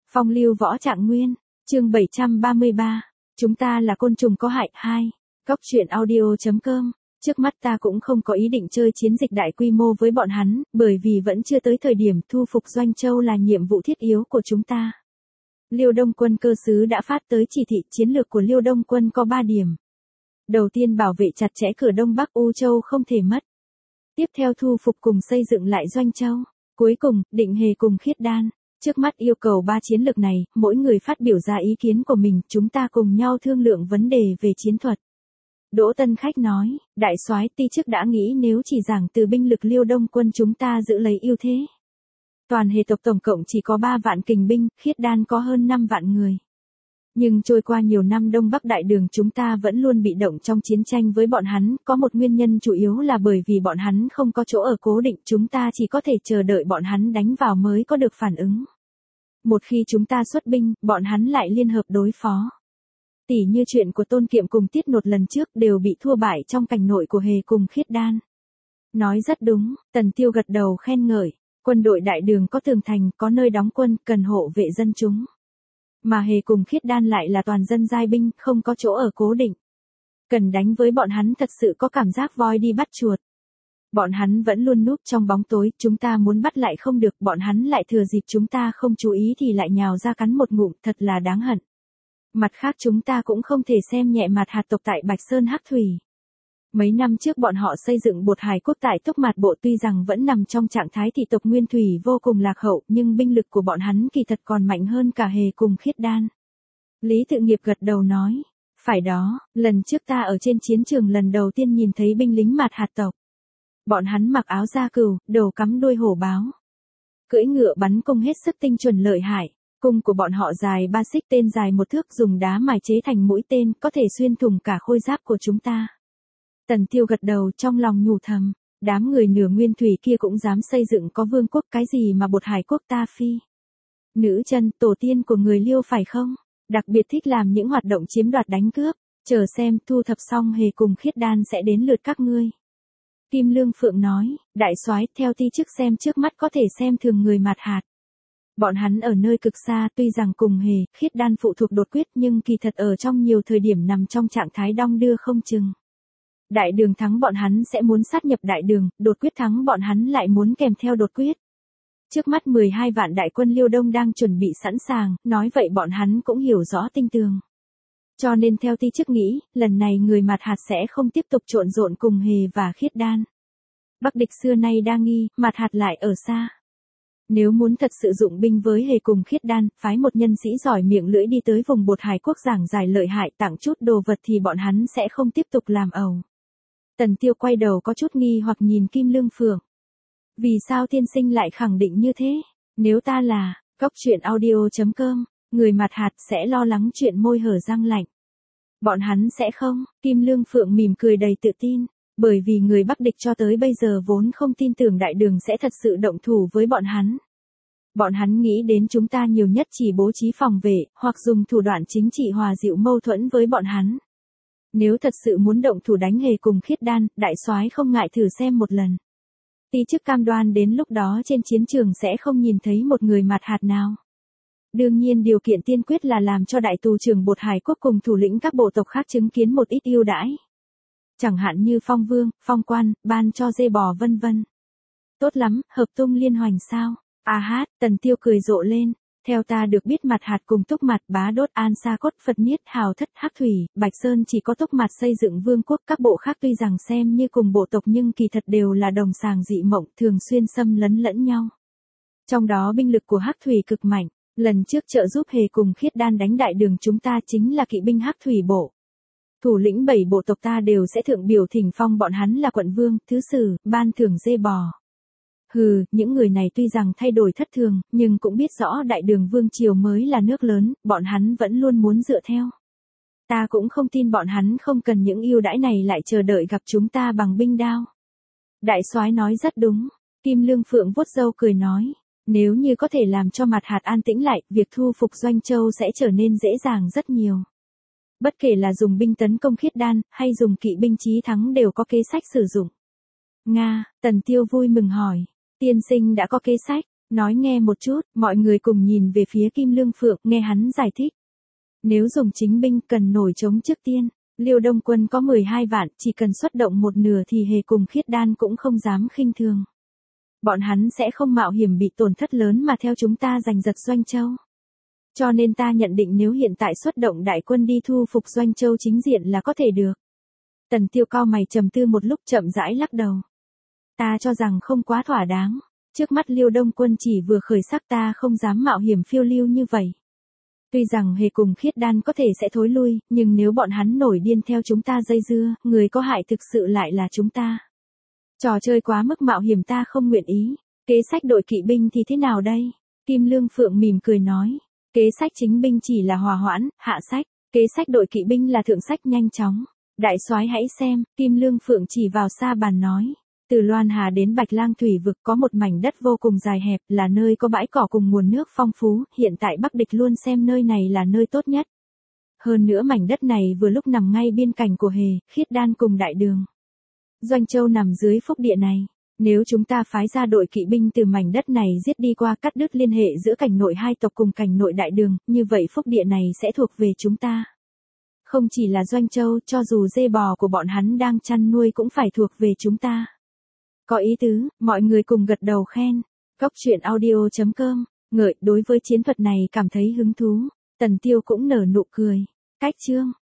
Phong lưu võ trạng nguyên, chương 733, chúng ta là côn trùng có hại 2, góc truyện audio.com. Trước mắt ta cũng không có ý định chơi chiến dịch đại quy mô với bọn hắn, bởi vì vẫn chưa tới thời điểm thu phục Doanh Châu là nhiệm vụ thiết yếu của chúng ta. Liêu Đông quân cơ sứ đã phát tới chỉ thị chiến lược của Liêu Đông quân có 3 điểm. Đầu tiên bảo vệ chặt chẽ cửa Đông Bắc U Châu không thể mất. Tiếp theo thu phục cùng xây dựng lại Doanh Châu. Cuối cùng, định Hề cùng Khiết Đan. Trước mắt yêu cầu 3 chiến lược này, mỗi người phát biểu ra ý kiến của mình, chúng ta cùng nhau thương lượng vấn đề về chiến thuật. Đỗ Tân Khách nói, đại soái ti chức đã nghĩ nếu chỉ giảng từ binh lực Liêu Đông quân chúng ta giữ lấy ưu thế. Toàn Hề tộc tổng cộng chỉ có 3 vạn kình binh, Khiết Đan có hơn 5 vạn người. Nhưng trôi qua nhiều năm Đông Bắc đại đường chúng ta vẫn luôn bị động trong chiến tranh với bọn hắn, có một nguyên nhân chủ yếu là bởi vì bọn hắn không có chỗ ở cố định, chúng ta chỉ có thể chờ đợi bọn hắn đánh vào mới có được phản ứng. Một khi chúng ta xuất binh, bọn hắn lại liên hợp đối phó. Tỉ như chuyện của Tôn Kiệm cùng Tiết Nột lần trước đều bị thua bại trong cảnh nội của Hề cùng Khiết Đan. Nói rất đúng, Tần Tiêu gật đầu khen ngợi, quân đội đại đường có tường thành, có nơi đóng quân, cần hộ vệ dân chúng. Mà Hề cùng Khiết Đan lại là toàn dân giai binh, không có chỗ ở cố định. Cần đánh với bọn hắn thật sự có cảm giác voi đi bắt chuột. Bọn hắn vẫn luôn núp trong bóng tối, chúng ta muốn bắt lại không được, bọn hắn lại thừa dịp chúng ta không chú ý thì lại nhào ra cắn một ngụm, thật là đáng hận. Mặt khác chúng ta cũng không thể xem nhẹ Mạt Hạt tộc tại Bạch Sơn Hắc Thủy. Mấy năm trước bọn họ xây dựng Bột Hải quốc tại Túc Mạt Bộ tuy rằng vẫn nằm trong trạng thái thị tộc nguyên thủy vô cùng lạc hậu, nhưng binh lực của bọn hắn kỳ thật còn mạnh hơn cả Hề cùng Khiết Đan. Lý Tự Nghiệp gật đầu nói, phải đó, lần trước ta ở trên chiến trường lần đầu tiên nhìn thấy binh lính Mạt Hạt tộc. Bọn hắn mặc áo da cừu, đầu cắm đuôi hổ báo. Cưỡi ngựa bắn cung hết sức tinh chuẩn lợi hại. Cung của bọn họ dài 3 xích, tên dài 1 thước, dùng đá mài chế thành mũi tên, có thể xuyên thủng cả khôi giáp của chúng ta. Tần Tiêu gật đầu trong lòng nhủ thầm, đám người nửa nguyên thủy kia cũng dám xây dựng có vương quốc, cái gì mà Bột Hải quốc ta phi. Nữ chân, tổ tiên của người Liêu phải không? Đặc biệt thích làm những hoạt động chiếm đoạt đánh cướp, chờ xem thu thập xong Hề cùng Khiết Đan sẽ đến lượt các ngươi. Kim Lương Phượng nói, đại soái, theo ti chức xem trước mắt có thể xem thường người Mạt Hạt. Bọn hắn ở nơi cực xa, tuy rằng cùng Hề, Khiết Đan phụ thuộc đột quyết nhưng kỳ thật ở trong nhiều thời điểm nằm trong trạng thái đong đưa không chừng. Đại đường thắng bọn hắn sẽ muốn sát nhập đại đường, đột quyết thắng bọn hắn lại muốn kèm theo đột quyết. Trước mắt 12 vạn đại quân Liêu Đông đang chuẩn bị sẵn sàng, nói vậy bọn hắn cũng hiểu rõ tinh tường. Cho nên theo ti chức nghĩ, lần này người Mạt Hạt sẽ không tiếp tục trộn rộn cùng Hề và Khiết Đan. Bắc địch xưa nay đa nghi, Mạt Hạt lại ở xa. Nếu muốn thật sự dụng binh với Hề cùng Khiết Đan, phái một nhân sĩ giỏi miệng lưỡi đi tới vùng Bột Hải quốc giảng giải lợi hại, tặng chút đồ vật thì bọn hắn sẽ không tiếp tục làm ẩu. Tần Tiêu quay đầu có chút nghi hoặc nhìn Kim Lương Phượng. Vì sao tiên sinh lại khẳng định như thế? Nếu ta là, góc truyện audio.com, người Mạt Hạt sẽ lo lắng chuyện môi hở răng lạnh. Bọn hắn sẽ không, Kim Lương Phượng mỉm cười đầy tự tin. Bởi vì người Bắc địch cho tới bây giờ vốn không tin tưởng đại đường sẽ thật sự động thủ với bọn hắn. Bọn hắn nghĩ đến chúng ta nhiều nhất chỉ bố trí phòng vệ, hoặc dùng thủ đoạn chính trị hòa dịu mâu thuẫn với bọn hắn. Nếu thật sự muốn động thủ đánh Hề cùng Khiết Đan, đại soái không ngại thử xem một lần. Ti chức cam đoan đến lúc đó trên chiến trường sẽ không nhìn thấy một người Mạt Hạt nào. Đương nhiên điều kiện tiên quyết là làm cho đại tù trưởng Bột Hải quốc cùng thủ lĩnh các bộ tộc khác chứng kiến một ít ưu đãi. Chẳng hạn như phong vương, phong quan, ban cho dê bò vân vân. Tốt lắm, hợp tung liên hoành sao? À hát, Tần Tiêu cười rộ lên. Theo ta được biết Mạt Hạt cùng Túc Mạt, Bá Đốt, An Sa Cốt, Phật Niết, Hào Thất, Hắc Thủy, Bạch Sơn chỉ có Túc Mạt xây dựng vương quốc, các bộ khác tuy rằng xem như cùng bộ tộc nhưng kỳ thật đều là đồng sàng dị mộng, thường xuyên xâm lấn lẫn nhau. Trong đó binh lực của Hắc Thủy cực mạnh, lần trước trợ giúp Hề cùng Khiết Đan đánh đại đường chúng ta chính là kỵ binh Hắc Thủy bộ. Thủ lĩnh 7 bộ tộc ta đều sẽ thượng biểu thỉnh phong bọn hắn là quận vương, thứ sử, ban thưởng dê bò. Hừ, những người này tuy rằng thay đổi thất thường, nhưng cũng biết rõ đại đường vương triều mới là nước lớn, bọn hắn vẫn luôn muốn dựa theo. Ta cũng không tin bọn hắn không cần những ưu đãi này lại chờ đợi gặp chúng ta bằng binh đao. Đại soái nói rất đúng, Kim Lương Phượng vuốt râu cười nói, nếu như có thể làm cho Mạt Hạt an tĩnh lại, việc thu phục Doanh Châu sẽ trở nên dễ dàng rất nhiều. Bất kể là dùng binh tấn công Khiết Đan, hay dùng kỵ binh chí thắng đều có kế sách sử dụng. Nga, Tần Tiêu vui mừng hỏi, tiên sinh đã có kế sách, Nói nghe một chút, mọi người cùng nhìn về phía Kim Lương Phượng, nghe hắn giải thích. Nếu dùng chính binh cần nổi trống trước tiên, Liêu Đông quân có 12 vạn, chỉ cần xuất động một nửa thì Hề cùng Khiết Đan cũng không dám khinh thường. Bọn hắn sẽ không mạo hiểm bị tổn thất lớn mà theo chúng ta giành giật Doanh Châu. Cho nên ta nhận định nếu hiện tại xuất động đại quân đi thu phục Doanh Châu chính diện là có thể được. Tần Tiêu cao mày trầm tư một lúc chậm rãi lắc đầu. Ta cho rằng không quá thỏa đáng. Trước mắt Liêu Đông quân chỉ vừa khởi sắc, ta không dám mạo hiểm phiêu lưu như vậy. Tuy rằng Hề cùng Khiết Đan có thể sẽ thối lui, nhưng nếu bọn hắn nổi điên theo chúng ta dây dưa, người có hại thực sự lại là chúng ta. Trò chơi quá mức mạo hiểm ta không nguyện ý. Kế sách đội kỵ binh thì thế nào đây? Kim Lương Phượng mỉm cười nói. Kế sách chính binh chỉ là hòa hoãn, hạ sách. Kế sách đội kỵ binh là thượng sách nhanh chóng. Đại soái hãy xem, Kim Lương Phượng chỉ vào xa bàn nói. Từ Loan Hà đến Bạch Lang Thủy vực có một mảnh đất vô cùng dài hẹp, là nơi có bãi cỏ cùng nguồn nước phong phú, hiện tại Bắc địch luôn xem nơi này là nơi tốt nhất. Hơn nữa mảnh đất này vừa lúc nằm ngay biên cảnh của Hề, Khiết Đan cùng Đại Đường. Doanh Châu nằm dưới phúc địa này. Nếu chúng ta phái ra đội kỵ binh từ mảnh đất này giết đi qua cắt đứt liên hệ giữa cảnh nội hai tộc cùng cảnh nội Đại Đường, như vậy phúc địa này sẽ thuộc về chúng ta. Không chỉ là Doanh Châu, cho dù dê bò của bọn hắn đang chăn nuôi cũng phải thuộc về chúng ta. Có ý tứ, mọi người cùng gật đầu khen. Cóc truyện audio.com, ngợi đối với chiến thuật này cảm thấy hứng thú. Tần Tiêu cũng nở nụ cười. Cách chương.